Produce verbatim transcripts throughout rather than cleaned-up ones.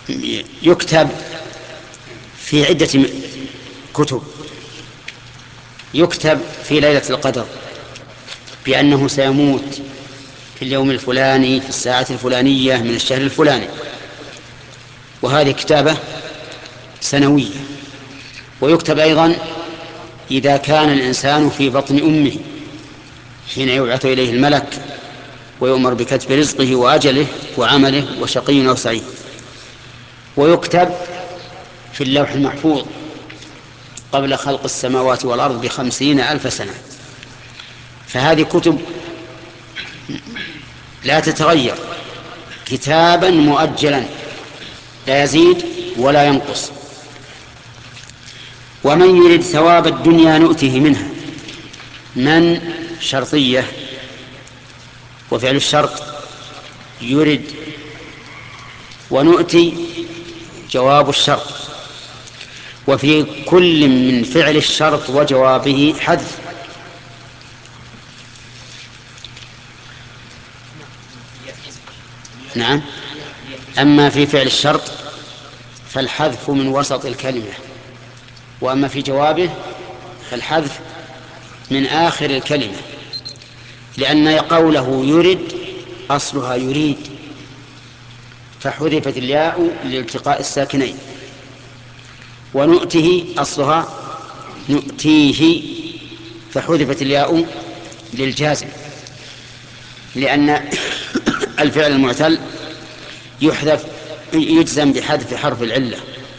يكتب في عدة كتب. يكتب في ليلة القدر بأنه سيموت في اليوم الفلاني في الساعة الفلانية من الشهر الفلاني، وهذه كتابة سنوية. ويكتب أيضا إذا كان الإنسان في بطن أمه حين يبعث إليه الملك ويؤمر بكتب رزقه وأجله وعمله وشقي أو سعيد. ويكتب في اللوح المحفوظ قبل خلق السماوات والأرض بخمسين ألف سنة. فهذه كتب لا تتغير، كتابا مؤجلا لا يزيد ولا ينقص. ومن يرد ثواب الدنيا نؤته منها. من شرطية، وفعل الشرط يرد، ونؤتي جواب الشرط. وفي كل من فعل الشرط وجوابه حذف. نعم. أما في فعل الشرط فالحذف من وسط الكلمة، وأما في جوابه فالحذف من آخر الكلمة، لأن قوله يرد أصلها يريد، فحذفت الياء لالتقاء الساكنين. ونؤته أصلها نؤتيه، فحذفت الياء للجازم، لأن الفعل المعتل يحذف يجزم بحذف حرف العلة.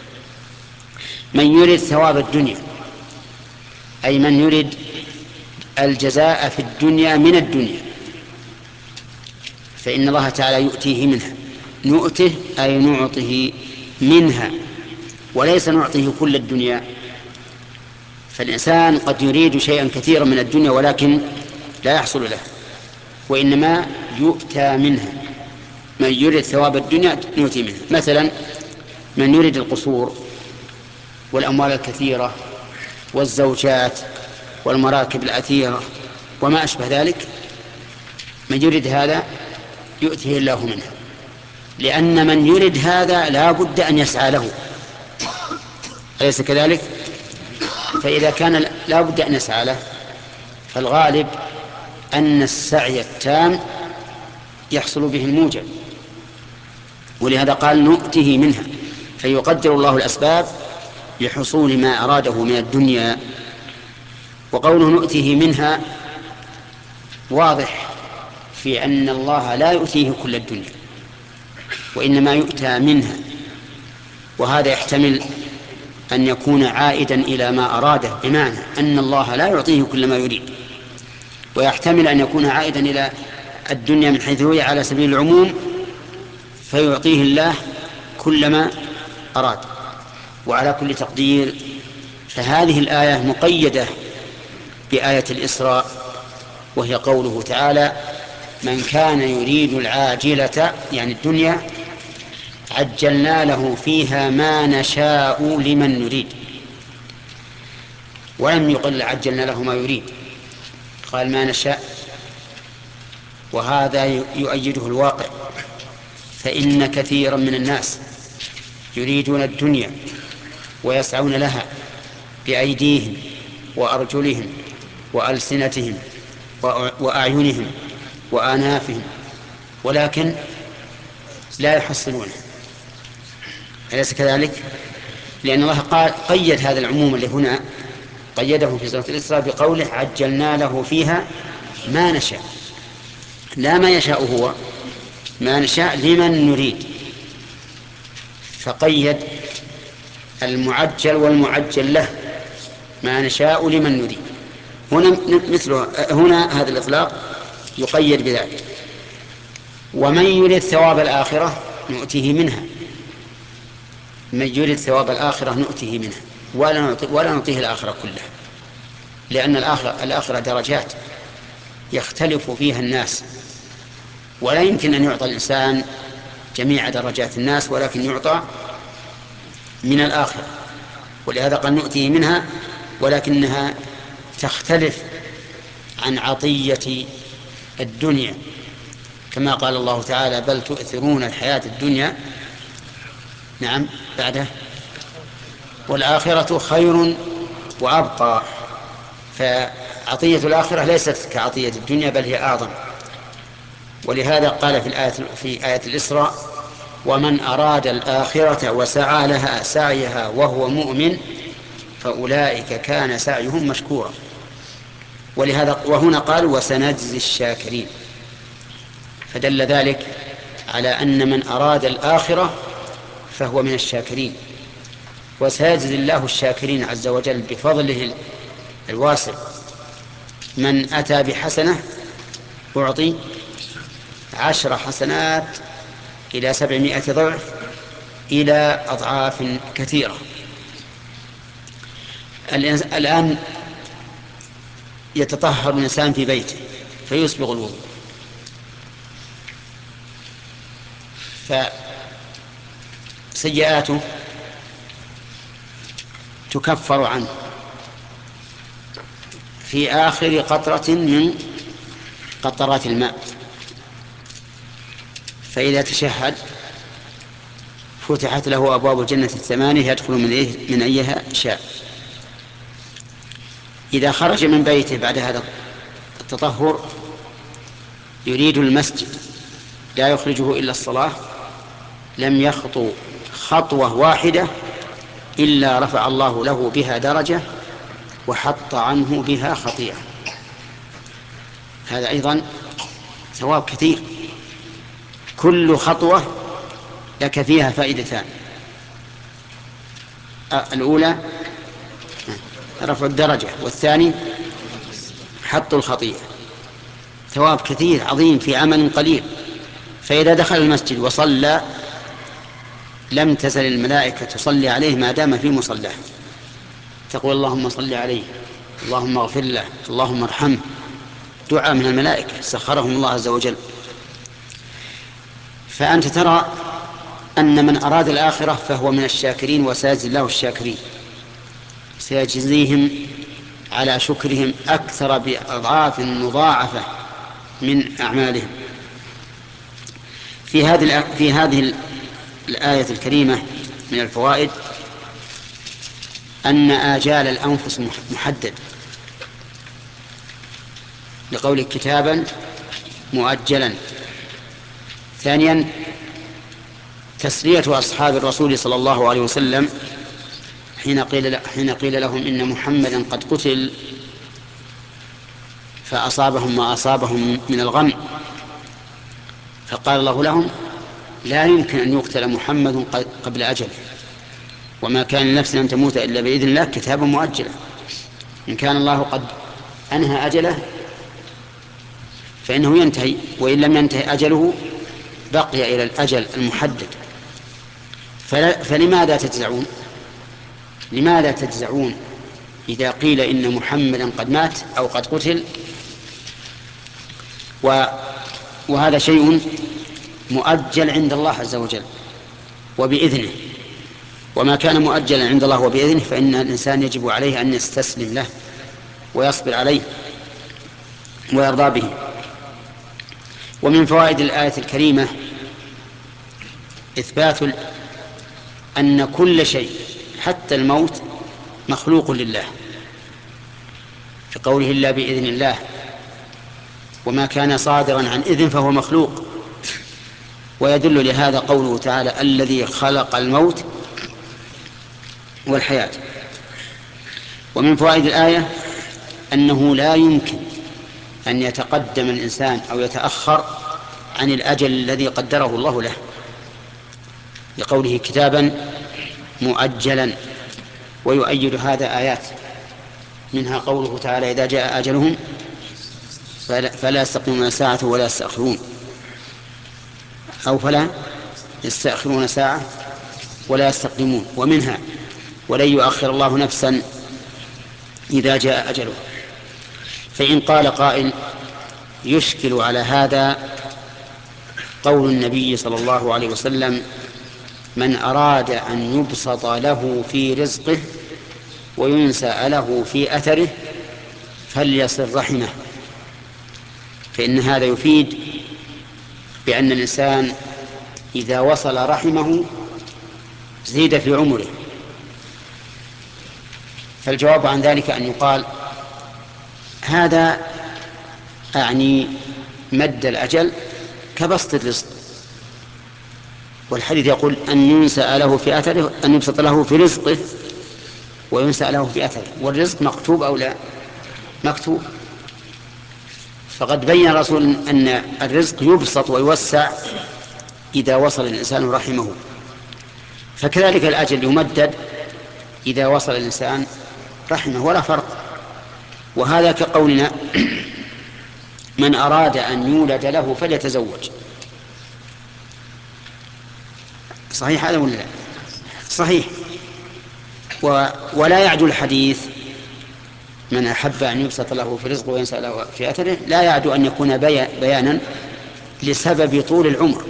من يرد ثواب الدنيا أي من يرد الجزاء في الدنيا من الدنيا، فإن الله تعالى يؤتيه منها. نؤته أي نعطه منها، وليس نعطيه كل الدنيا. فالإنسان قد يريد شيئا كثيرا من الدنيا ولكن لا يحصل له، وإنما يؤتى منها. من يريد ثواب الدنيا نؤتي منها. مثلا من يريد القصور والأموال الكثيرة والزوجات والمراكب الأثيرة وما أشبه ذلك، من يريد هذا يؤتيه الله منها، لأن من يريد هذا لا بد أن يسعى له، أليس كذلك؟ فإذا كان لا بد أن يسعى له فالغالب أن السعي التام يحصل به الموجب، ولهذا قال نؤته منها، فيقدر الله الأسباب لحصول ما أراده من الدنيا. وقوله نؤته منها واضح في أن الله لا يؤتيه كل الدنيا، وإنما يؤتى منها، وهذا يحتمل أن يكون عائدا إلى ما أراده، بمعنى أن الله لا يعطيه كل ما يريد، ويحتمل أن يكون عائدا إلى الدنيا من حيث هي على سبيل العموم، فيعطيه الله كل ما أراد. وعلى كل تقدير فهذه الآية مقيدة بآية الإسراء، وهي قوله تعالى من كان يريد العاجلة يعني الدنيا عجلنا له فيها ما نشاء لمن نريد. ولم يقل عجلنا له ما يريد، قال ما نشاء، وهذا يؤيده الواقع. فإن كثيرا من الناس يريدون الدنيا ويسعون لها بأيديهم وأرجلهم وألسنتهم وأعينهم وآنافهم، ولكن لا يحصلونه، أليس كذلك؟ لأن الله قال قيد هذا العموم اللي هنا، قيده في سورة الإسراء بقوله عجلنا له فيها ما نشاء، لا ما يشاء هو، ما نشاء لمن نريد، فقيد المعجل والمعجل له ما نشاء لمن نريد. هنا مثله، هنا هذا الإطلاق يقيد بذلك. ومن يريد ثواب الآخرة نؤتيه منها. من يريد ثواب الآخرة نؤتيه منها، ولا نعطي ولا نعطيه الآخرة كلها، لأن الآخرة, الآخرة درجات يختلف فيها الناس، ولا يمكن أن يعطى الإنسان جميع درجات الناس، ولكن يعطى من الآخرة. ولهذا قال نؤتيه منها، ولكنها تختلف عن عطية الدنيا، كما قال الله تعالى بل تؤثرون الحياة الدنيا نعم بعده والآخرة خير وأبقى. فعطية الآخرة ليست كعطية الدنيا بل هي أعظم. ولهذا قال في الآية في آية الإسراء: ومن أراد الآخرة وسعى لها سعيها وهو مؤمن فأولئك كان سعيهم مشكورا. ولهذا وهنا قال: وسنجزي الشاكرين. فدل ذلك على أن من أراد الآخرة فهو من الشاكرين، وسيجزي الله الشاكرين عز وجل بفضله الواسع. من أتى بحسنة أعطي عشر حسنات إلى سبعمائة ضعف إلى أضعاف كثيرة. الآن يتطهر الإنسان في بيته فيسبغ الوضوء، فسيئاته تكفر عنه في آخر قطرة من قطرات الماء. فإذا تشهد فتحت له أبواب الجنة الثمانية يدخل من, إيه من أيها شاء. إذا خرج من بيته بعد هذا التطهر يريد المسجد لا يخرجه إلا الصلاة، لم يخطو خطوة واحدة إلا رفع الله له بها درجة وحط عنه بها خطيئة. هذا أيضا ثواب كثير. كل خطوة لك فيها فائدتان: الأولى رفع الدرجة، والثاني حط الخطيئة. ثواب كثير عظيم في عمل قليل. فإذا دخل المسجد وصلى لم تزل الملائكة تصلي عليه ما دام في مصلاه، تقول: اللهم صل عليه، اللهم اغفر له، اللهم ارحمه. دعاء من الملائكة سخرهم الله عز وجل. فأنت ترى أن من أراد الآخرة فهو من الشاكرين، وسيجزي الله الشاكرين، سيجزيهم على شكرهم أكثر بأضعاف مضاعفة من أعمالهم. في هذه في هذه الآية الكريمة من الفوائد أن آجال الأنفس محدد، لقول كتابا مؤجلا. ثانيا تسلية أصحاب الرسول صلى الله عليه وسلم حين قيل حين قيل لهم إن محمدا قد قتل فأصابهم ما أصابهم من الغم، فقال الله لهم: لا يمكن أن يقتل محمد قبل أجله، وما كان لنفس أن تموت إلا بإذن الله كتابا مؤجلا. إن كان الله قد أنهى أجله فإنه ينتهي، وإن لم ينتهي أجله بقي إلى الأجل المحدد. فلماذا تجزعون؟ لماذا تجزعون إذا قيل إن محمدا قد مات أو قد قتل؟ و وهذا شيء مؤجل عند الله عز وجل وبإذنه، وما كان مؤجلا عند الله وبإذنه فإن الإنسان يجب عليه أن يستسلم له ويصبر عليه ويرضى به. ومن فوائد الآية الكريمة إثبات أن كل شيء حتى الموت مخلوق لله، في قوله: إلا بإذن الله. وما كان صادرا عن إذن فهو مخلوق. ويدل لهذا قوله تعالى: الذي خلق الموت والحياة. ومن فوائد الآية أنه لا يمكن أن يتقدم الإنسان أو يتأخر عن الأجل الذي قدره الله له، لقوله كتابا مؤجلا. ويؤيد هذا آيات، منها قوله تعالى: إذا جاء أجلهم فلا يستقيمون ساعة ولا يستأخرون، أو فلا يستأخرون ساعة ولا يستقيمون. ومنها: ولن يؤخر الله نفسا إذا جاء أجلها. فإن قال قائل: يشكل على هذا قول النبي صلى الله عليه وسلم: من أراد أن يبسط له في رزقه وينسأ له في أثره فليصل رحمه. فإن هذا يفيد بأن الإنسان إذا وصل رحمه زيد في عمره. فالجواب عن ذلك أن يقال هذا أعني مد الأجل كبسط الرزق، والحديث يقول أن ينسأ له في أثره، أن يبسط له في رزقه وينسأ له في أثره. والرزق مكتوب أو لا؟ مكتوب. فقد بين الرسول أن الرزق يبسط ويوسع إذا وصل الإنسان رحمه، فكذلك الأجل يمدد إذا وصل الإنسان رحمه، ولا فرق. وهذا كقولنا من أراد أن يولد له فليتزوج. صحيح هذا ولا لا؟ صحيح. و... ولا يعدو الحديث من أحب أن يبسط له في رزقه وينسأ له في أثره، لا يعدو أن يكون بي... بيانا لسبب طول العمر.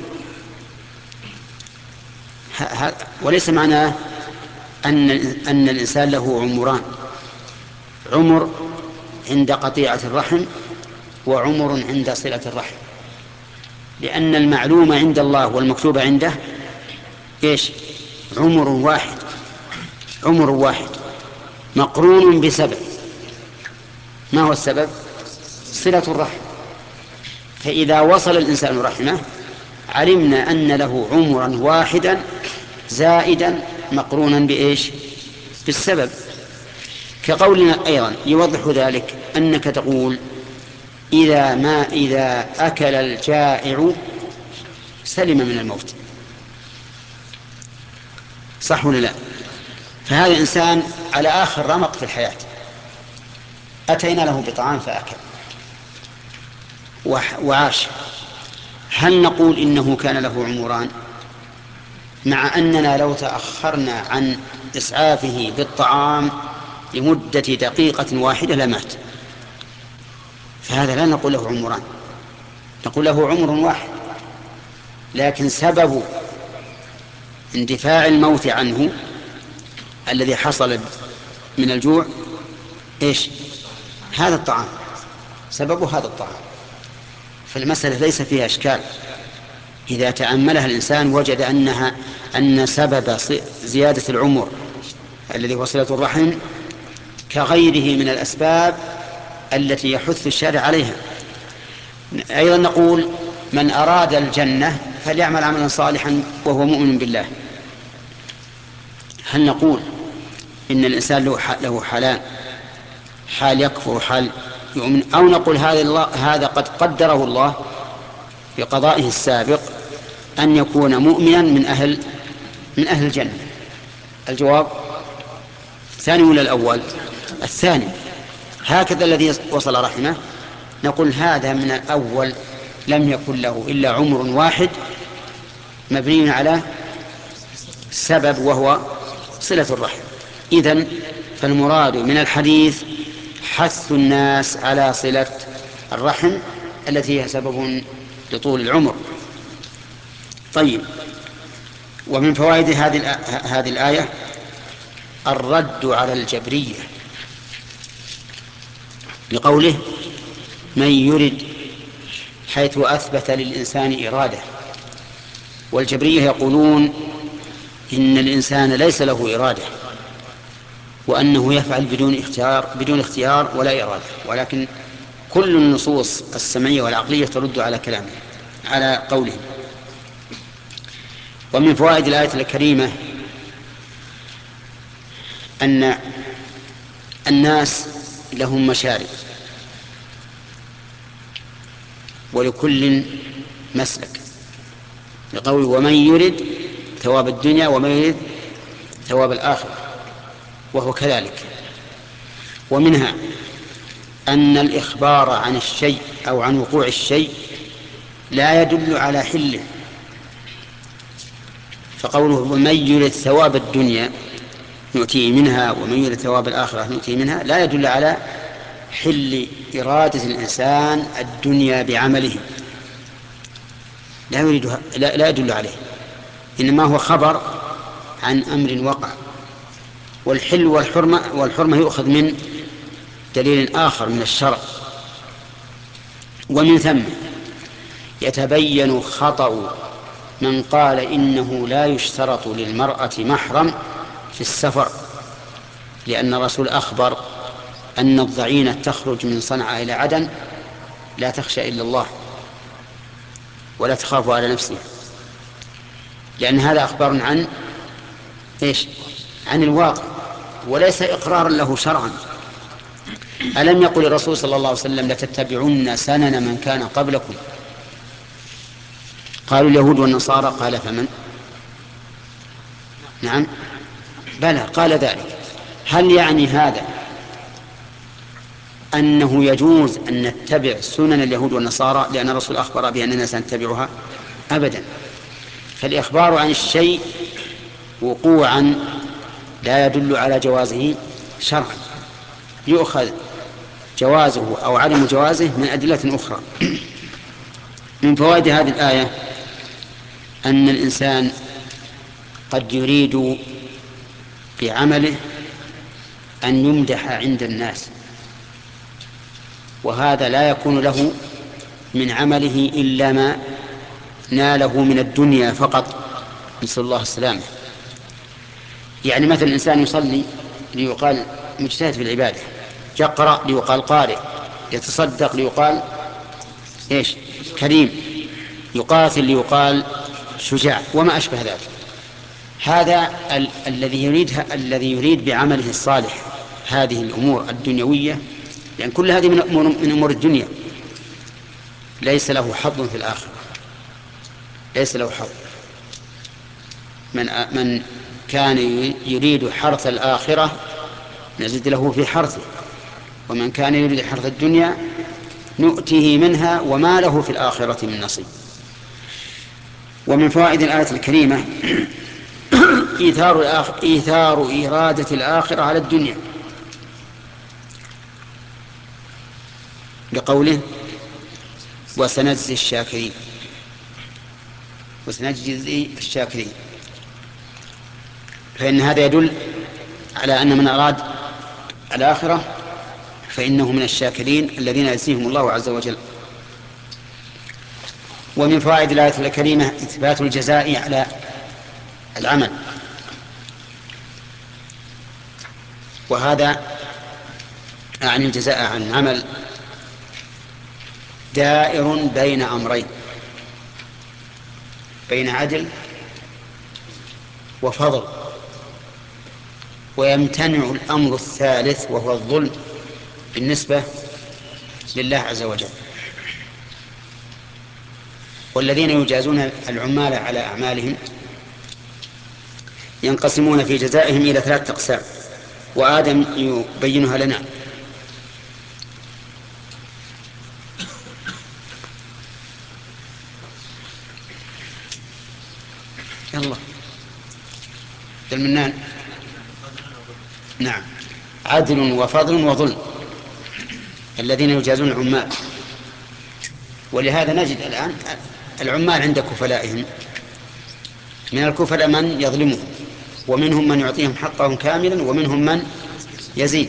ه... ه... وليس معناه أن... أن الإنسان له عمران: عمر عند قطيعة الرحم وعمر عند صلة الرحم. لأن المعلوم عند الله والمكتوب عنده إيش؟ عمر واحد، عمر واحد مقرون بسبب. ما هو السبب؟ صلة الرحم. فإذا وصل الإنسان رحمه علمنا أن له عمرا واحدا زائدا مقرونا بإيش؟ بالسبب. كقولنا أيضا يوضح ذلك أنك تقول إذا ما إذا أكل الجائع سلم من الموت. صح ولا لا؟ فهذا الإنسان على آخر رمق في الحياة، أتينا له بطعام فأكل وعاش، هل نقول إنه كان له عمران؟ مع أننا لو تأخرنا عن إسعافه بالطعام لمدة دقيقة واحدة لمات. فهذا لا نقول له عمران، نقول له عمر واحد، لكن سبب اندفاع الموت عنه الذي حصل من الجوع إيش؟ هذا الطعام، سببه هذا الطعام. فالمسألة ليس فيها إشكال، إذا تأملها الإنسان وجد أنها أن سبب زيادة العمر الذي هو صلة الرحم كغيره من الأسباب التي يحث الشارع عليها. أيضا نقول من أراد الجنة فليعمل عملا صالحا وهو مؤمن بالله. هل نقول إن الإنسان له حالان: حال يكفر وحال يؤمن؟ أو نقول هذا, الله هذا قد قدره الله بقضائه السابق أن يكون مؤمنا من أهل من أهل الجنة؟ الجواب الثاني ولا الأول؟ الثاني. هكذا الذي وصل رحمه نقول هذا من الأول لم يكن له إلا عمر واحد مبني على سبب وهو صلة الرحم. إذن فالمراد من الحديث حث الناس على صلة الرحم التي هي سبب لطول العمر. طيب، ومن فوائد هذه هذه الآية الرد على الجبرية لقوله من يرد، حيث أثبت للإنسان إرادة. والجبرية يقولون إن الإنسان ليس له إرادة، وأنه يفعل بدون اختيار بدون اختيار ولا إرادة، ولكن كل النصوص السمعية والعقلية ترد على كلامه على قوله. ومن فوائد الآية الكريمة أن الناس لهم مشارب ولكل مسلك، لقوله ومن يرد ثواب الدنيا ومن يرد ثواب الآخرة، وهو كذلك. ومنها أن الإخبار عن الشيء أو عن وقوع الشيء لا يدل على حله، فقوله ومن يرد ثواب الدنيا نؤتيه منها ومن يرد ثواب الآخرة نؤتيه منها لا يدل على حل إرادة الإنسان الدنيا بعمله، لا يريدها، لا, لا يدل عليه، إنما هو خبر عن أمر وقع. والحل والحرمة والحرمة يؤخذ من دليل آخر من الشرع. ومن ثم يتبين خطأ من قال إنه لا يشترط للمرأة محرم في السفر، لأن الرسول أخبر أن الضعينة تخرج من صنعاء إلى عدن لا تخشى إلا الله ولا تخاف على نفسها، لأن هذا أخبار عن إيش؟ عن الواقع وليس إقرارا له شرعا. ألم يقل الرسول صلى الله عليه وسلم لتتبعن سنن من كان قبلكم؟ قالوا اليهود والنصارى، قال فمن؟ نعم بلى قال ذلك. هل يعني هذا أنه يجوز أن نتبع سنن اليهود والنصارى لأن الرسول أخبر بأننا سنتبعها؟ أبدا. فالإخبار عن الشيء وقوعا لا يدل على جوازه شرعا، يؤخذ جوازه أو عدم جوازه من أدلة أخرى. من فوائد هذه الآية أن الإنسان قد يريد بعمله أن يمدح عند الناس، وهذا لا يكون له من عمله إلا ما ناله من الدنيا فقط، نسأل الله السلامة. يعني مثل الإنسان يصلي ليقال مجتهد في العبادة، يقرأ ليقال قارئ، يتصدق ليقال إيش؟ كريم، يقاتل ليقال شجاع، وما أشبه ذلك. هذا ال- الذي يريد الذي يريد بعمله الصالح هذه الأمور الدنيوية، لأن كل هذه من أمور, من أمور الدنيا، ليس له حظ في الآخرة، ليس له حظ. من من كان يريد حرث الآخرة نزد له في حرثه، ومن كان يريد حرث الدنيا نؤته منها وما له في الآخرة من نصيب. ومن فوائد الآية الكريمة إيثار, الآخ... إيثار إرادة الآخرة على الدنيا، بقوله وسنجزي الشاكرين، وسنجزي الشاكرين، فإن هذا يدل على أن من أراد الآخرة فإنه من الشاكرين الذين يجزيهم الله عز وجل. ومن فوائد الآية الكريمة إثبات الجزاء على العمل، وهذا أعني الجزاء عن العمل دائر بين أمرين، بين عدل وفضل، ويمتنع الأمر الثالث وهو الظلم بالنسبة لله عز وجل. والذين يجازون العمال على أعمالهم ينقسمون في جزائهم إلى ثلاثة أقسام، وآدم يبينها لنا. يلا المنان. نعم، عدل وفضل وظلم، الذين يجازون العمال. ولهذا نجد الآن العمال عند كفلائهم من الكفلاء من يظلمهم، ومنهم من يعطيهم حقهم كاملا، ومنهم من يزيد.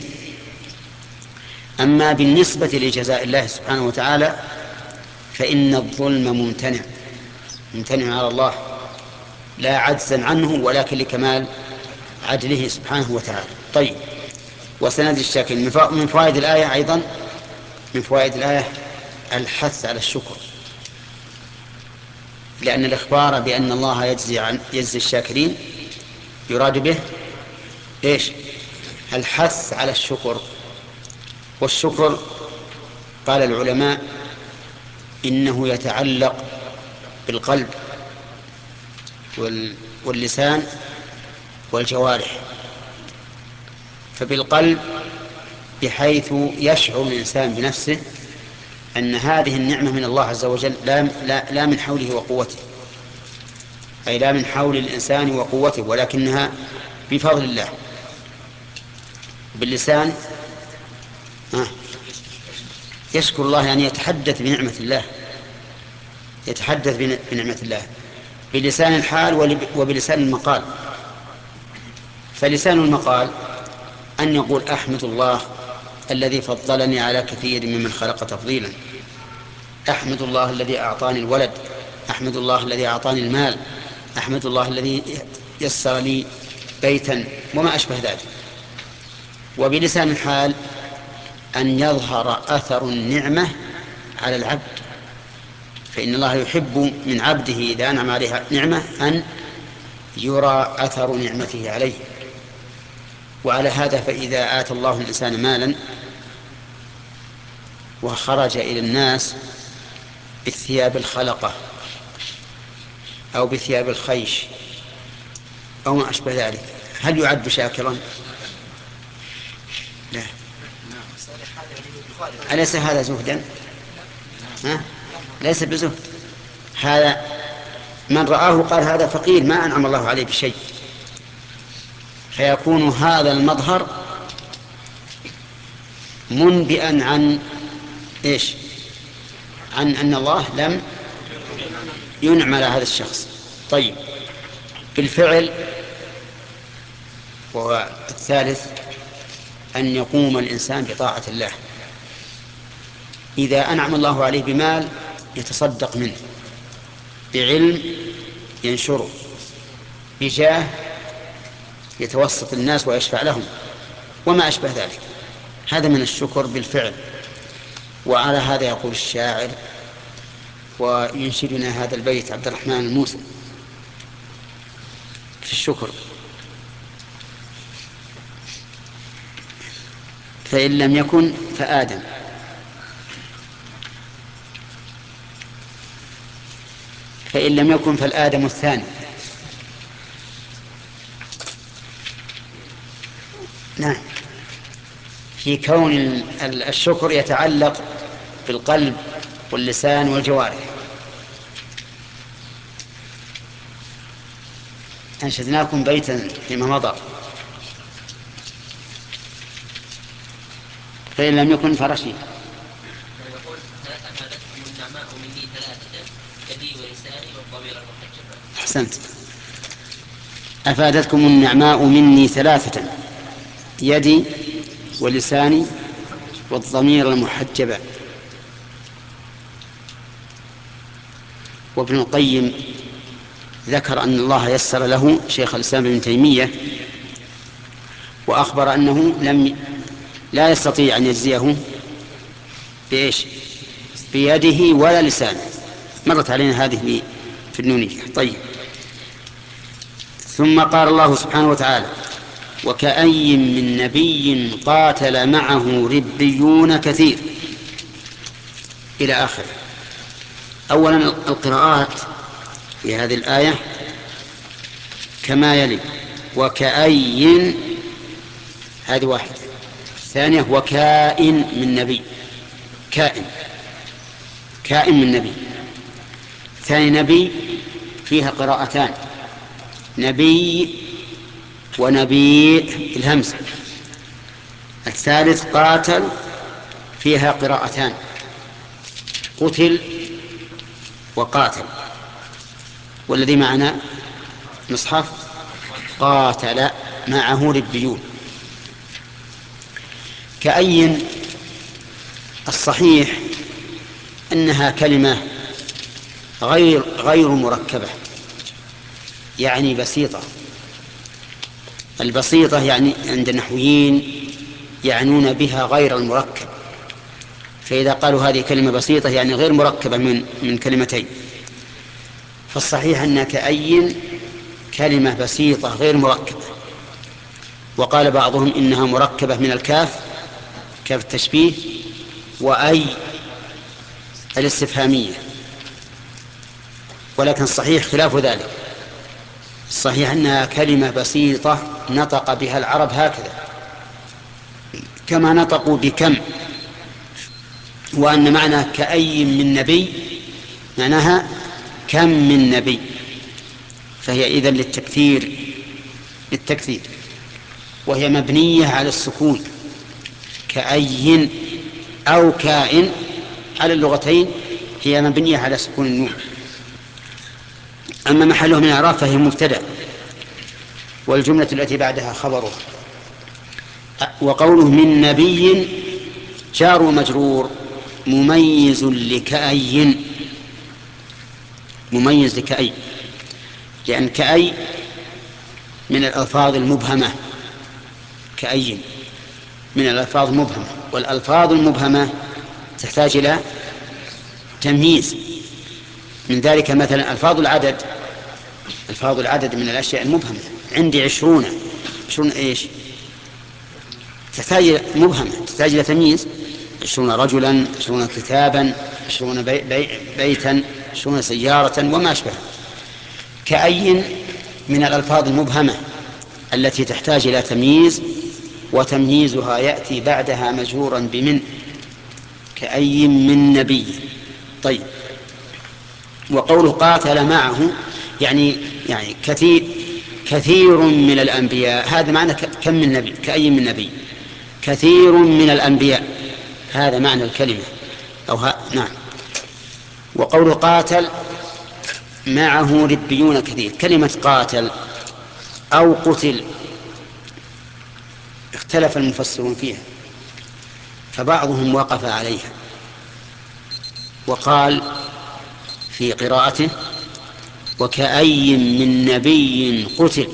أما بالنسبة لجزاء الله سبحانه وتعالى فإن الظلم ممتنع، ممتنع على الله، لا عجزا عنه ولكن لكمال عدله سبحانه وتعالى. طيب، وسنجزي الشاكرين. من فوائد الآية أيضا، من فوائد الآية الحث على الشكر، لأن الإخبار بأن الله يجزي عن يجزي الشاكرين يراد به إيش؟ الحث على الشكر. والشكر قال العلماء إنه يتعلق بالقلب واللسان والجوارح. فبالقلب بحيث يشعر الإنسان بنفسه أن هذه النعمة من الله عز وجل، لا, لا, لا من حوله وقوته، أي لا من حول الإنسان وقوته، ولكنها بفضل الله. باللسان يشكر الله، يعني يتحدث بنعمة الله، يتحدث بنعمة الله بلسان الحال وبلسان المقال. فلسان المقال أن يقول أحمد الله الذي فضلني على كثير ممن خلق تفضيلا، أحمد الله الذي أعطاني الولد، أحمد الله الذي أعطاني المال، أحمد الله الذي يسر لي بيتا، وما أشبه ذلك. وبلسان الحال أن يظهر أثر النعمة على العبد، فإن الله يحب من عبده إذا أنعم عليه نعمة أن يرى أثر نعمته عليه. وعلى هذا فإذا آتى الله الإنسان مالا وخرج إلى الناس بالثياب الخلقة أو بثياب الخيش أو ما أشبه ذلك، هل يعد شاكرا؟ لا. أليس هذا زهدا؟ ها؟ ليس بزهد، هذا من رآه قال هذا فقير ما أنعم الله عليه بشيء، فيكون هذا المظهر منبئا عن إيش؟ عن أن الله لم ينعم على هذا الشخص. طيب، بالفعل. والثالث أن يقوم الإنسان بطاعة الله. إذا أنعم الله عليه بمال يتصدق منه، بعلم ينشره، بجاه يتوسط الناس ويشفع لهم، وما أشبه ذلك. هذا من الشكر بالفعل. وعلى هذا يقول الشاعر وينشدنا هذا البيت عبد الرحمن الموسى في الشكر: فإن لم يكن فآدم، فإن لم يكن فالآدم الثاني. نعم، في كون الشكر يتعلق بالقلب واللسان والجوارح. أنشدناكم بيتا فيما مضى: فإن لم يكن فرشي. أحسنت. أفادتكم النعماء مني ثلاثة: يدي ولساني والضمير المحجبة. وابن القيم ذكر أن الله يسر له شيخ الإسلام ابن تيمية، وأخبر أنه لم لا يستطيع أن يجزيه بإيش؟ بيده ولا لسانه. مرت علينا هذه في النونية. طيب، ثم قال الله سبحانه وتعالى: وكأي من نبي قاتل معه ربيون كثير، إلى آخر. أولا القراءات في هذه الآية كما يلي: وكأي، هذه واحد. ثانية: وكائن من نبي، كائن، كائن من نبي. ثاني نبي فيها قراءتان: نبي ونبي الهمزة. الثالث قاتل فيها قراءتان: قتل وقاتل. والذي معنا مصحف قاتل معه ربيون. كأي الصحيح أنها كلمة غير غير مركبة، يعني بسيطة. البسيطة يعني عند النحويين يعنون بها غير المركب، فإذا قالوا هذه كلمة بسيطة يعني غير مركبة من من كلمتين. فالصحيح أن كأي كلمة بسيطة غير مركبة. وقال بعضهم إنها مركبة من الكاف، كاف التشبيه، وأي الاستفهامية، ولكن الصحيح خلاف ذلك. الصحيح أنها كلمة بسيطة نطق بها العرب هكذا كما نطقوا بكم، وأن معنى كأي من نبي معناها كم من نبي، فهي إذن للتكثير، للتكثير، وهي مبنية على السكون. كأي أو كائن على اللغتين هي مبنية على سكون النون. أما محله من الإعراب فهي مبتدأ، والجملة التي بعدها خبره. وقوله من نبي جار ومجرور مميز لكأي، مميز لكأي، لأن كأي من الألفاظ المبهمة، كأي من الألفاظ المبهمة، والألفاظ المبهمة تحتاج إلى تمييز. من ذلك مثلا ألفاظ العدد، ألفاظ العدد من الأشياء المبهمة. عندي عشرون، عشرون إيش؟ تحتاج مبهمة، تحتاج إلى تمييز. عشرون رجلا، عشرون كتابا، عشرون بي بي بيتا، عشرون سيارة وما أشبه. كأي من الألفاظ المبهمة التي تحتاج إلى تمييز، وتمييزها يأتي بعدها مجرورا بمن، كأي من نبي. طيب، وقوله قاتل معه يعني يعني كثير كثير من الأنبياء، هذا معنى كم من نبي، كأي من نبي، كثير من الأنبياء، هذا معنى الكلمة أو ها نعم. وقوله قاتل معه ربيون كثير، كلمة قاتل أو قتل اختلف المفسرون فيها، فبعضهم وقف عليها وقال في قراءته وكأي من نبي قتل،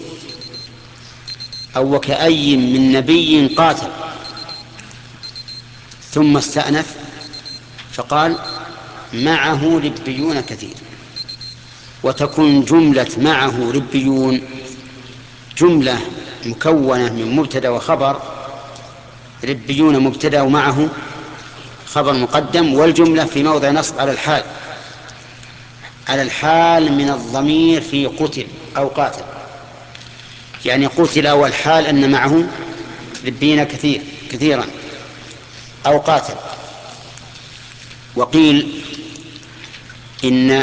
أو وكأي من نبي قاتل، ثم استأنف فقال معه ربيون كثير. وتكون جملة معه ربيون جملة مكونة من مبتدأ وخبر، ربيون مبتدأ ومعه خبر مقدم، والجملة في موضع نصب على الحال، على الحال من الضمير في قتل أو قاتل، يعني قتل والحال أن معه ربيين كثير كثيرا أو قاتل. وقيل إن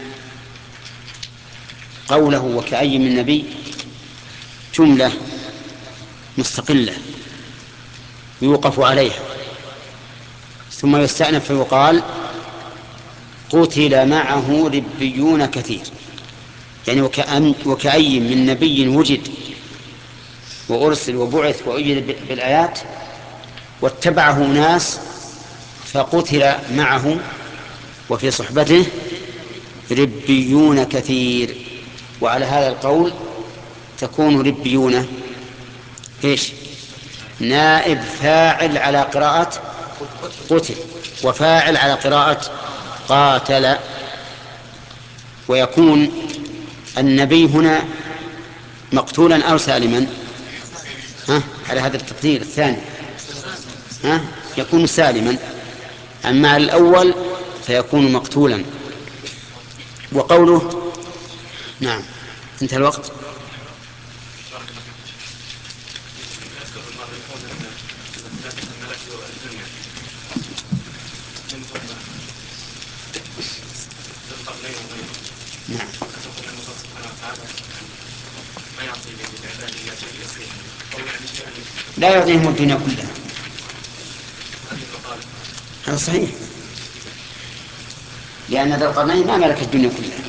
قوله وكأي من نبي جملة مستقلة يوقف عليها، ثم يستأنف فيقال قتل معه ربيون كثير، يعني وكأي من نبي وجد وأرسل وبعث وأيد بالآيات واتبعه ناس فقتل معه وفي صحبته ربيون كثير. وعلى هذا القول تكون ربيون ايش؟ نائب فاعل على قراءة قتل، وفاعل على قراءة قاتل. ويكون النبي هنا مقتولا أو سالما؟ ها؟ على هذا التقدير الثاني ها؟ يكون سالما، أما الأول فيكون مقتولا. وقوله نعم انتهى الوقت. نعم. لا يعطيهم الدنيا كلها، هذا صحيح، لأن ذا القرنين ما ملك الدنيا كلها،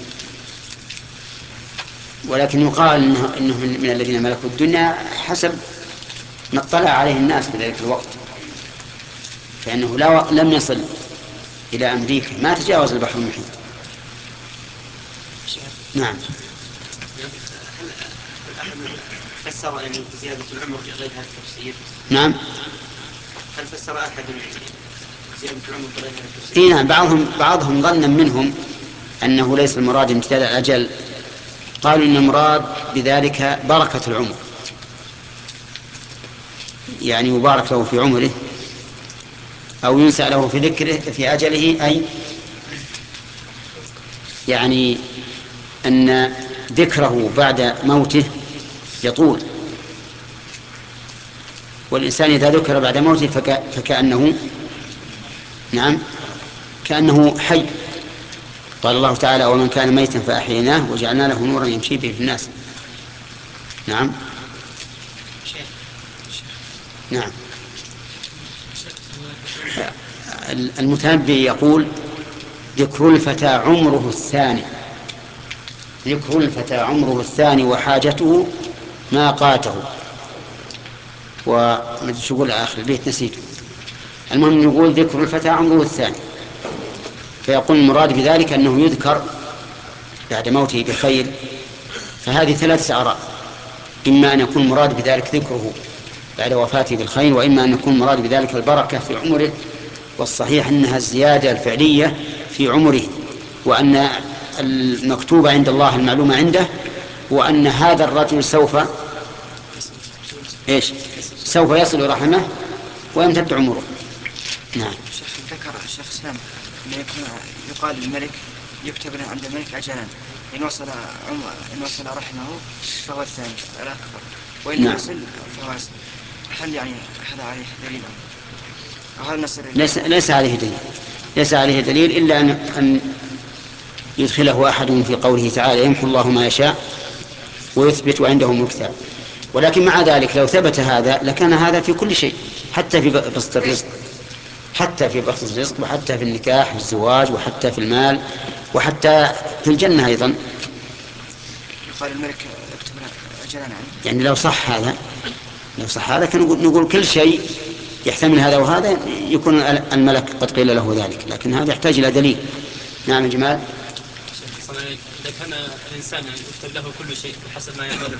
ولكن يقال إنه, إنه من الذين ملكوا الدنيا حسب ما اطلع عليه الناس في ذلك الوقت، فإنه لا لم يصل إلى أمريكا، ما تجاوز البحر المحيط. نعم. فسر أن زيادة العمر بغير هذا التفسير؟ نعم. هل فسر أحد زيادة العمر بغير هذا التفسير؟ نعم، بعضهم بعضهم ظنا منهم أنه ليس المراد امتداد الأجل، قالوا إن المراد بذلك بركة العمر، يعني يبارك له في عمره أو ينسى له في ذكره في أجله، أي يعني أن ذكره بعد موته يطول، والإنسان إذا ذكر بعد موته فك... فكأنه نعم كأنه حي. قال الله تعالى ومن كان ميتا فأحييناه وجعلنا له نورا يمشي به في الناس. نعم. نعم. المتنبي يقول ذكر الفتى عمره الثاني، ذكر الفتى عمره الثاني وحاجته ما قاته. وشو يقول آخر البيت نسيته، المهم يقول ذكر الفتى عمره الثاني، فيقول المراد بذلك أنه يذكر بعد موته بخير، فهذه ثلاثة آراء: إما أن يكون مراد بذلك ذكره بعد وفاته بالخير، وإما أن يكون مراد بذلك البركة في عمره. والصحيح أنها الزيادة الفعلية في عمره، وأن المكتوب عند الله المعلومة عنده، وأن هذا الرجل سوف إيش سوف يصل رحمه ويمتد عمره. نعم. ذكر الشيخ اسلام أن يقال للملك يكتب له عند الملك أجلا، إن وصل عمر إن وصل رحمه فهو الثاني الأكثر، وإن لم يصل فهو أصل. هل يعني هذا عليه دليل أو هل نصر؟ ليس, ليس عليه دليل ليس عليه دليل إلا أن, أن يدخله أحد في قوله تعالى: يمحو الله ما يشاء ويثبت وعنده أم الكتاب. ولكن مع ذلك لو ثبت هذا لكان هذا في كل شيء، حتى في بسط الرزق، حتى في بسط الرزق، وحتى في النكاح والزواج، وحتى في المال، وحتى في الجنة أيضا. يقال الملك اكتب أجلا عنه. يعني لو صح هذا لو صح هذا كان نقول كل شيء يحتمل هذا وهذا يكون الملك قد قيل له ذلك، لكن هذا يحتاج إلى دليل. نعم جمال. إذا كان الإنسان يكتب له كل شيء بحسب ما يعمله،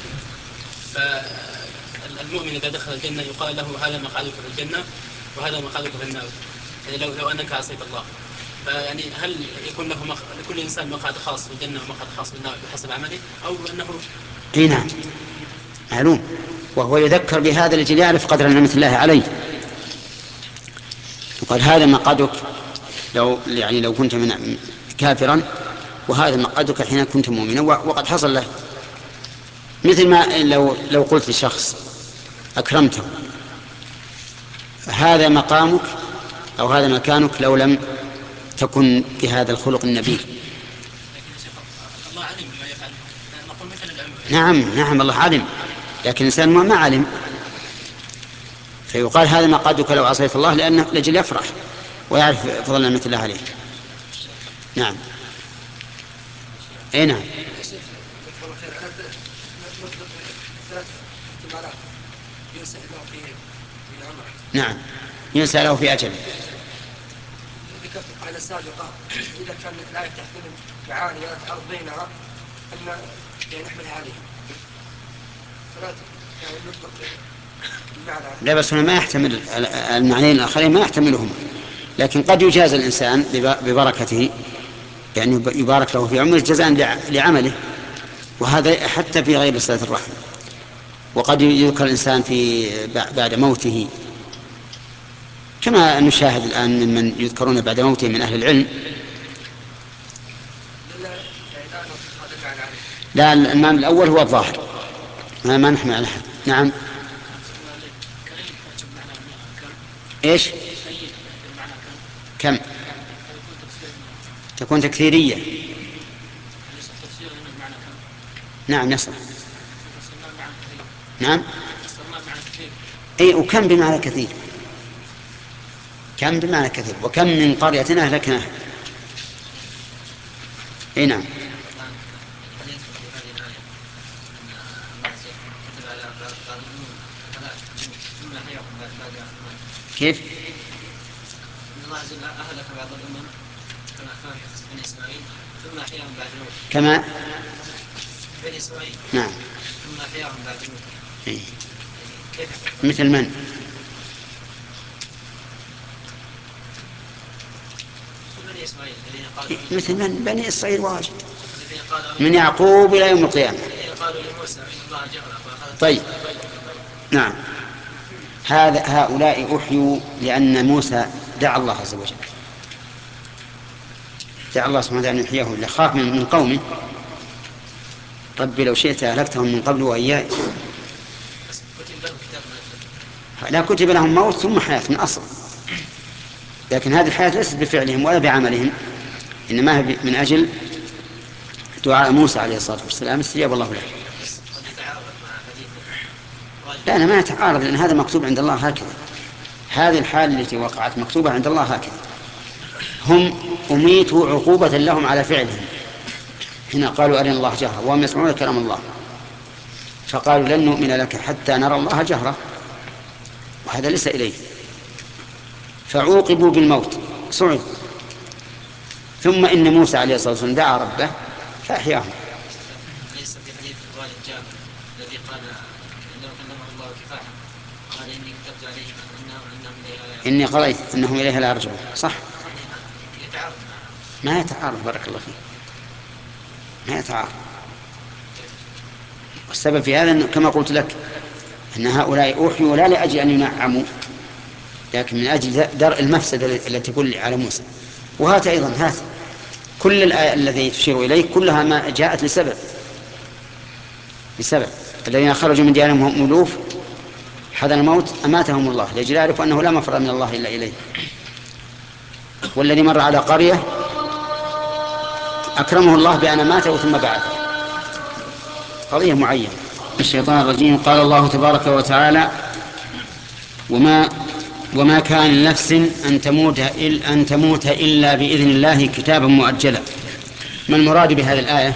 فالمؤمن إذا دخل الجنة يقال له: هذا مقعدك في الجنة وهذا مقعدك في النار. يعني لو, لو أنك عصيت الله، فيعني هل يكون له مخ... لكل إنسان مقعد خاص في الجنة ومقعد خاص في النار بحسب عمله، أو أنه؟ أي نعم، معلوم. وهو يذكر بهذا لجل يعرف قدر نعمة الله عليه. وقال: هذا مقعدك لو يعني لو كنت من كافرا، وهذا مقعدك حين كنت مؤمنا. وقد حصل له، مثل ما لو لو قلت لشخص أكرمته: هذا مقامك أو هذا مكانك لو لم تكن بهذا الخلق النبيل. الله علم بما يفعل، نقول مثل الأمر. نعم نعم الله علم، لكن الإنسان ما علم، فيقال: هذا مقعدك لو عصيت الله، لأنه لجل يفرح ويعرف فضل نعمة الله عليه. نعم. اي نعم. نعم، ينسى له في أجل. على السابقة إذا كان الآية تحتمل معاني ولا تعرض بينها أن نحملها عليه، فلا يعني نطلق المعنى. لا بس هنا ما يحتمل المعنيين الآخرين، ما يحتملهم، لكن قد يجاز الإنسان ببركته، يعني يبارك له في عمره جزاء لعمله، وهذا حتى في غير صلة الرحم. وقد يذكر الإنسان في بعد موته، كما نشاهد الآن ممن يذكرون بعد موته من أهل العلم. لا، المعنى الأول هو الظاهر، ما, ما نحمل على أحد. نعم. إيش؟ كم تكون تكثيرية. نعم يصح. نعم. اي، وكم بمعنى كثير، كم بمعنى كثير، وكم من قرية أهلكناها. اي نعم. كيف؟ الله عز وجل أهلك بعض الأمم كما كان في قصة بني إسماعيل ثم أحياهم بعد موت. كما بني إسماعيل. نعم. ثم أحياهم بعد موت. إيه. مثل من؟ بني إسماعيل. مثل من؟ بني إسرائيل واجد، من يعقوب إلى يوم القيامة. قالوا لموسى إن الله جهر. طيب. نعم. هذا هؤلاء أحيوا لأن موسى دعا الله عز وجل، دعا الله سبحانه وتعالى أن يحييهم، لخاف من قومه: ربي لو شئت أهلكتهم من قبل وإياي. لا، كتب لهم موت ثم حياة من أصل، لكن هذه الحياة ليست بفعلهم ولا بعملهم، إنما هي من أجل دعاء موسى عليه الصلاة والسلام استجاب الله له. لا، أنا ما أتعارض، لأن هذا مكتوب عند الله هكذا، هذه الحال التي وقعت مكتوبة عند الله هكذا. هم أميتوا عقوبة لهم على فعلهم، هنا قالوا أرنا الله جهرة وهم يسمعون كلام الله، فقالوا لن نؤمن لك حتى نرى الله جهرة، وهذا ليس إليه، فعوقبوا بالموت، صعد. ثم إن موسى عليه الصلاة والسلام دعا ربه فأحياهم. ليس في حديث الوالد جابر الذي قال إنه كلمه الله كفاحا قال إني كتبت عليهم أنهم أنهم إليها إني قضيت أنهم إليها لا يرجعون، صح؟ يتعارض. ما يتعارض، بارك الله فيك، ما يتعارض. والسبب في هذا أنه كما قلت لك أن هؤلاء أوحيوا لا لأجل أن ينعموا، لكن من أجل درء المفسدة التي تكون على موسى. وهات أيضا هات كل الآية الذي تشير إليه كلها ما جاءت لسبب لسبب الذين خرجوا من ديارهم هم ألوف حذر الموت أماتهم الله لأجل يعرفوا أنه لا مفر من الله إلا إليه. والذي مر على قرية أكرمه الله بأن أماته ثم بعثه، قضية معينة. الشيطان الرجيم. قال الله تبارك وتعالى: وما وما كان لنفس أن تموت إلا أن تموت إلا بإذن الله كتابا مؤجلا. ما المراد بهذه الآية؟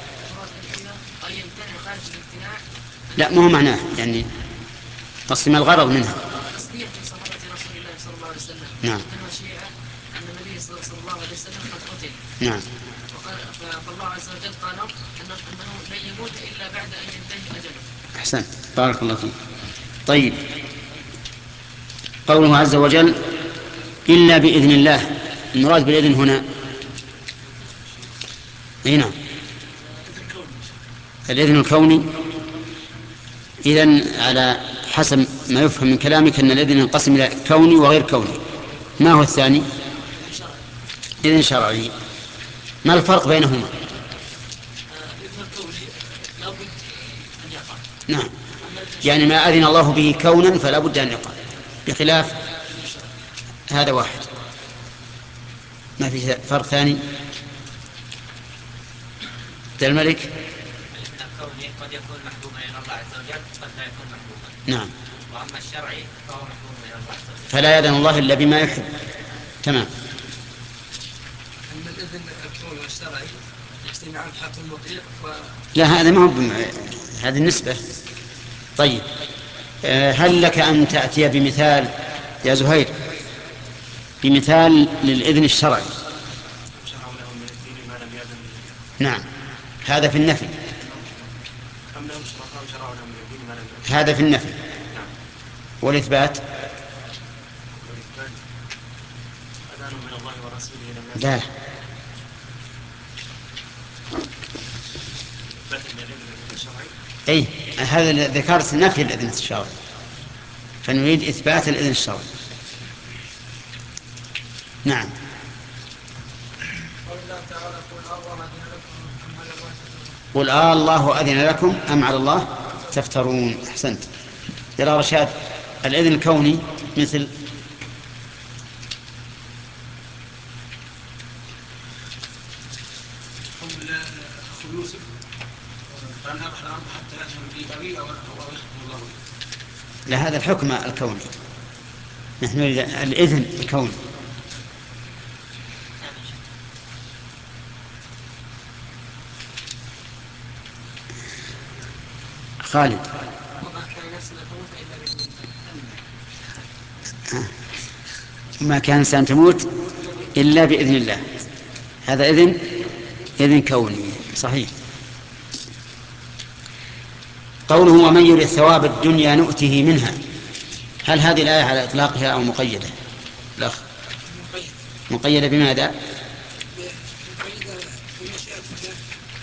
لا، ما هو معناه، يعني قسم الغرض منها. تصديق صحابة رسول الله صلى الله عليه وسلم. نعم. أنه شيء أن النبي صلى الله عليه وسلم قد قتل. نعم. فالله عز وجل قال أنه أنه لن يموت إلا بعد أن ينتهي أجله. أحسن، بارك الله فيك. طيب، قوله عز وجل إلا بإذن الله، المراد بالإذن هنا هنا الإذن الكوني. إذن على حسب ما يفهم من كلامك أن الإذن ينقسم إلى كوني وغير كوني. ما هو الثاني؟ إذن شرعي. ما الفرق بينهما؟ الإذن الكوني لابد أن يقع. نعم، يعني ما أذن الله به كونا فلا بد أن يقع، بخلاف هذا واحد. ما في فرق ثاني؟ الملك الكوني قد يكون محبوبا إلى الله عز وجل قد لا يكون محبوبا. نعم. وأما الشرعي فهو محبوب إلى الله عز وجل. فلا يأذن الله إلا بما يحب. تمام. أما الإذن الكوني والشرعي يجتمعان في حق المطيع و... لا، هذا ما هو بم... هذه النسبة. طيب، هل لك أن تأتي بمثال يا زهير، بمثال للإذن الشرعي؟ نعم، هذا في النفي. هذا في النفي. والإثبات من الله ورسوله لا. أي هذا ذكرت النفي الإذن الشرعي، فنريد إثبات الإذن الشرعي. نعم. قل آه الله أذن لكم أم على الله تفترون. أحسنت يا رشاد. الإذن الكوني مثل لا، هذا الحكم الكوني، نحن نريد الإذن الكوني. خالد. ما كان إنسان تموت إلا بإذن الله، هذا إذن إذن كوني صحيح. قوله ومن يريد ثواب الدنيا نؤته منها، هل هذه الآية على إطلاقها أو مقيدة؟ لا، مقيدة بماذا؟ مقيدة بمشيئة الله،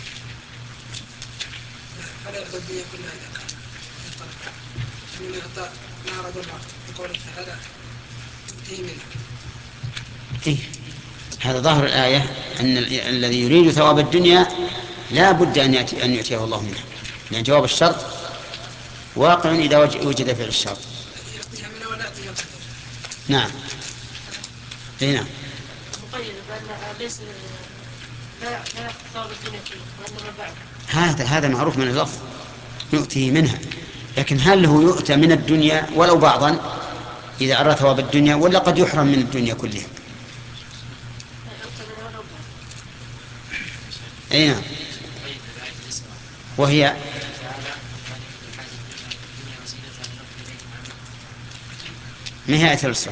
فلا يرضى الدنيا كلها إذا كان من يعطى ما أراد الله بقوله تعالى نؤته منها. إيه؟ هذا ظاهر الآية أن الذي يريد ثواب الدنيا لا بد أن يأتي أن يؤتيه الله منها، لأن جواب الشرط واقع إذا وجد فعل الشرط. نعم. إيه نعم. مقيد بأنها ليس لا لا ثواب الدنيا كله وإنما بعد. هذا هذا معروف من اللفظ نؤتيه منها، لكن هل هو يؤتى من الدنيا ولو بعضا إذا أراد ثواب الدنيا، ولا قد يحرم من الدنيا كلها؟ أي نعم. وهي نهاية السؤال.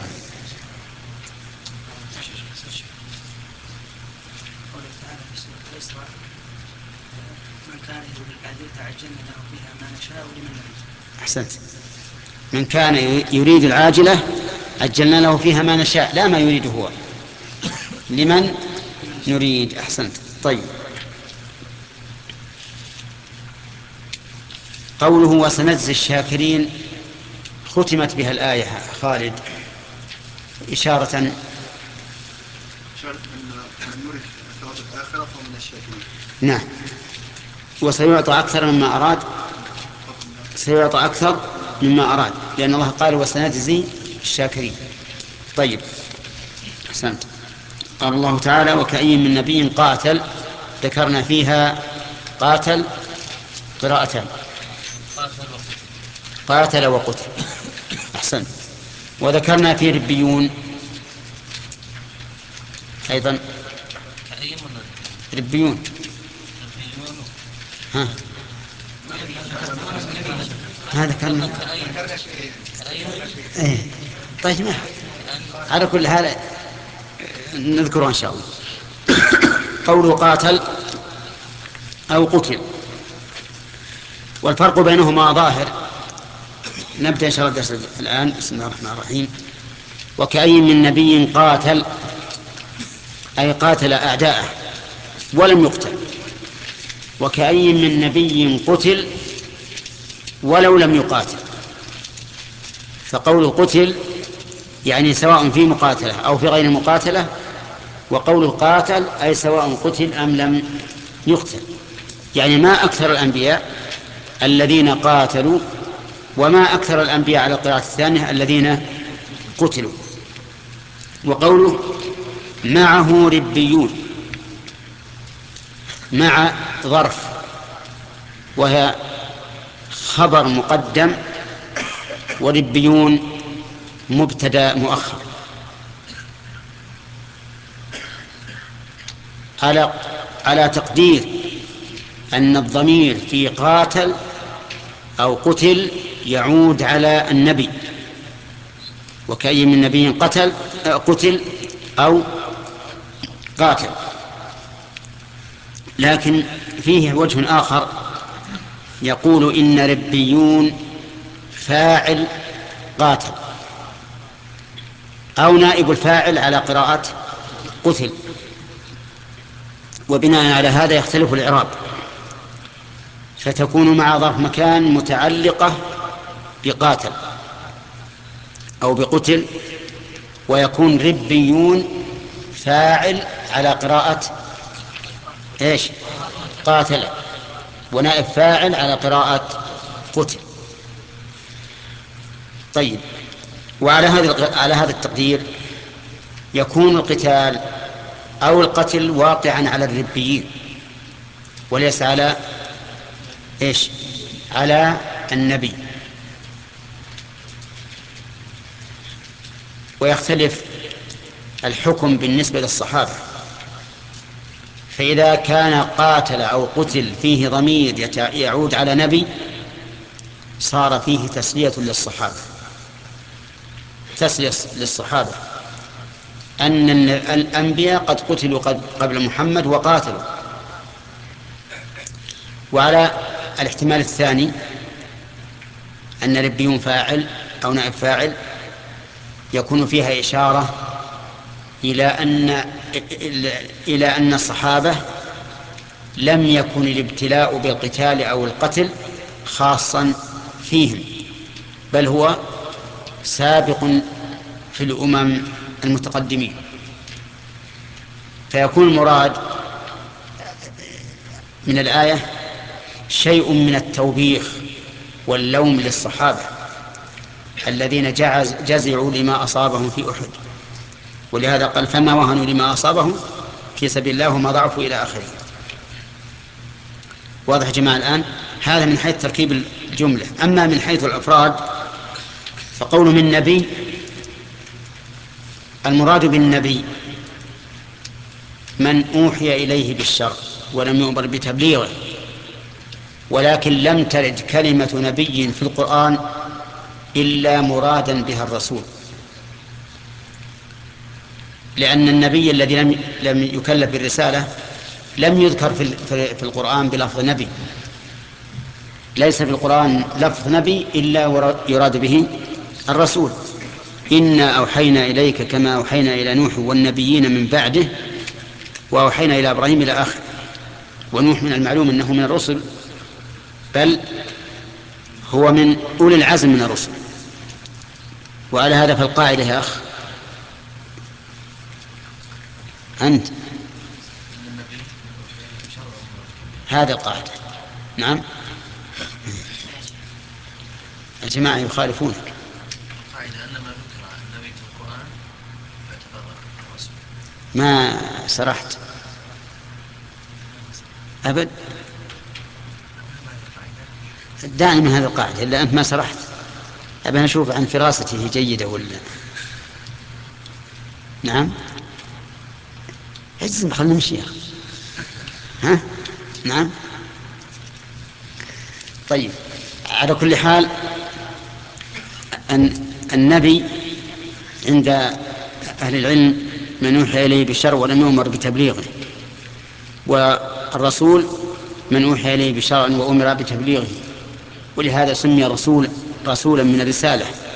كان يريد العاجلة عجلنا له فيها ما نشاء لمن نريد. أحسنت. من كان يريد العاجلة عجلنا له فيها ما نشاء، لا ما يريد هو، لمن نريد. أحسنت. طيب، قوله وسنجزي الشاكرين ختمت بها الآية خالد إشارة إشارة أن من يريد ثواب الآخرة فهو من الشاكرين. نعم، وسيعطى أكثر مما أراد، سيعطى أكثر مما أراد، لأن الله قال وسنجزي الشاكرين. طيب، أحسنت. قال الله تعالى وكأي من نبي قاتل، ذكرنا فيها قاتل قراءتان، قاتل وقتل. أحسنت. وذكرنا في ربيون أيضا، ربيون ها هذا كان ايه. طيب، ما على كل حال نذكره ان شاء الله. قوله قاتل او قتل، والفرق بينهما ظاهر. نبدا ان شاء الله الدرس الان. بسم الله الرحمن الرحيم. وكأي من نبي قاتل، اي قاتل اعداءه ولم يقتل. وكأي من نبي قتل ولو لم يقاتل. فقول قتل يعني سواء في مقاتلة أو في غير مقاتلة، وقول القاتل أي سواء قتل أم لم يقتل. يعني ما أكثر الأنبياء الذين قاتلوا، وما أكثر الأنبياء على القراءة الثانية الذين قتلوا. وقوله معه ربيون، مع ظرف وهي خبر مقدم، وربيون مبتدا مؤخر، على على تقدير أن الضمير في قاتل أو قتل يعود على النبي. وكأي من نبي قتل قتل أو قاتل. لكن فيه وجه آخر يقول إن ربيون فاعل قاتل، أو نائب الفاعل على قراءة قتل، وبناء على هذا يختلف الإعراب، فتكون مع ظرف مكان متعلقة بقاتل أو بقتل، ويكون ربيون فاعل على قراءة إيش؟ قاتل، ونائب فاعل على قراءة قتل. طيب، وعلى هذا على هذا التقدير يكون القتال أو القتل واقعا على الربيين وليس على إيش؟ على النبي. ويختلف الحكم بالنسبة للصحابة، فإذا كان قاتل أو قتل فيه ضمير يعود على نبي صار فيه تسلية للصحابة، تسلية للصحابة أن الأنبياء قد قتلوا قبل محمد وقاتلوا. وعلى الاحتمال الثاني أن ربيون فاعل أو نائب فاعل يكون فيها إشارة إلى أن إلى أن الصحابة لم يكن الابتلاء بالقتال أو القتل خاصا فيهم، بل هو سابق في الأمم المتقدمين. فيكون المراد من الآية شيء من التوبيخ واللوم للصحابة الذين جعز جزعوا لما أصابهم في أحد، ولهذا قال فما وهنوا لما أصابهم في سبيل الله وما ضعفوا إلى آخره. واضح جماعة الآن؟ هذا من حيث تركيب الجملة. أما من حيث الأفراد فقول من نبي، المراد بالنبي من أوحي إليه بالشرع ولم يؤمر بتبليغه، ولكن لم ترد كلمة نبي في القرآن إلا مرادا بها الرسول، لأن النبي الذي لم لم يكلف بالرسالة لم يذكر في في القرآن بلفظ نبي، ليس في القرآن لفظ نبي إلا يراد به الرسول. إنا أوحينا إليك كما أوحينا إلى نوح والنبيين من بعده وأوحينا إلى إبراهيم إلى آخر. ونوح من المعلوم أنه من الرسل، بل هو من أولي العزم من الرسل. وعلى هذا فالقاعدة يا أخ أنت، هذا القاعدة. نعم يا جماعة يخالفون قاعدة أن ما ذكر عن النبي في القرآن يعتبر رسول. ما سرحت أبد، دعني من هذه القاعدة إلا أنت ما سرحت. أبي أشوف عن فراسته جيدة ولا. نعم اجزم خلنا نمشي يا أخي. ها نعم طيب. على كل حال أن النبي عند أهل العلم من أوحي إليه بالشرع ولم يؤمر بتبليغه، والرسول من أوحي إليه بشرع وأمر بتبليغه، ولهذا سمي رسول رسولا من الرسالة.